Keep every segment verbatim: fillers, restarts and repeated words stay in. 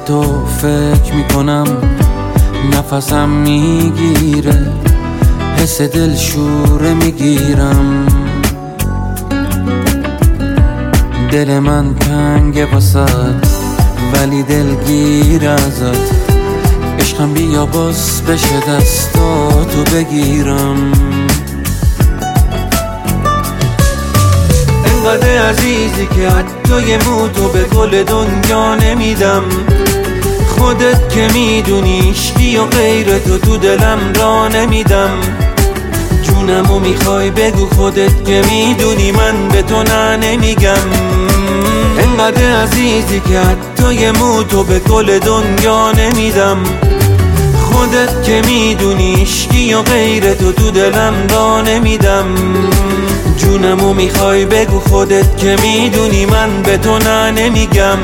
تو فکر میکنم نفسم میگیره، حس دل شوره میگیرم. دل من تنگه واسد ولی دلگیر ازت، عشقم بیا باز بشه دستاتو بگیرم. انقدر عزیزی که حتی یه موتو به گل دنیا نمیدم. خودت که میدونی عشقی و غیر تو تو دلم را نمیدم. جونمو میخوای بگو خودت که میدونی من به تو نه نمیگم. انقدر عزیزی که حتی یه موتو به گل دنیا نمیدم. خودت که میدونی عشقی و غیر تو تو دلم را نمیدم. جونمو میخوای بگو خودت که میدونی من به تو نه نمیگم.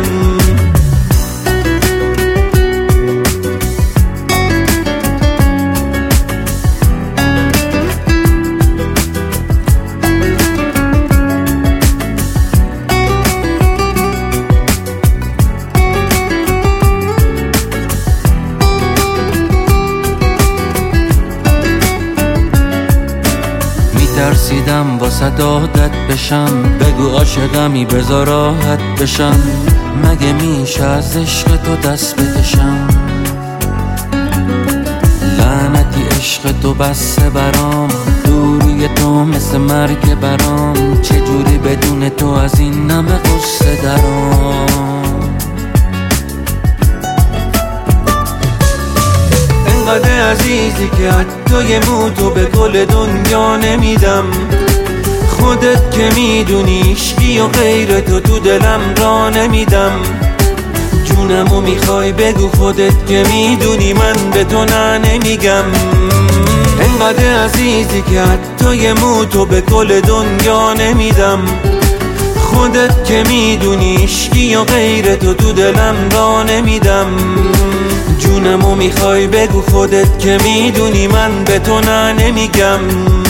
ترسیدم واسه عادت بشم، بگو عاشقمی بذار راحت بشم. مگه میشه از عشق تو دست بکشم؟ لعنتی عشق تو بسه برام، دوری تو مثل مرگ برام. چجوری بدون تو از این نمه قصه درام؟ انقدر عزیزی که حتی یه موتو به گل دنیا نمیدم. خودت که میدونی عشقی و غیر تو تو دلم را نمیدم. جونمو میخوای بگو خودت که میدونی من به تو نه نمیگم. انقدر عزیزی که حتی یه موتو به گل دنیا نمیدم. خودت که میدونی عشقی و غیر تو تو دلم را نمیدم. جونمو میخوای بگو خودت که میدونی من به تو نه نمیگم.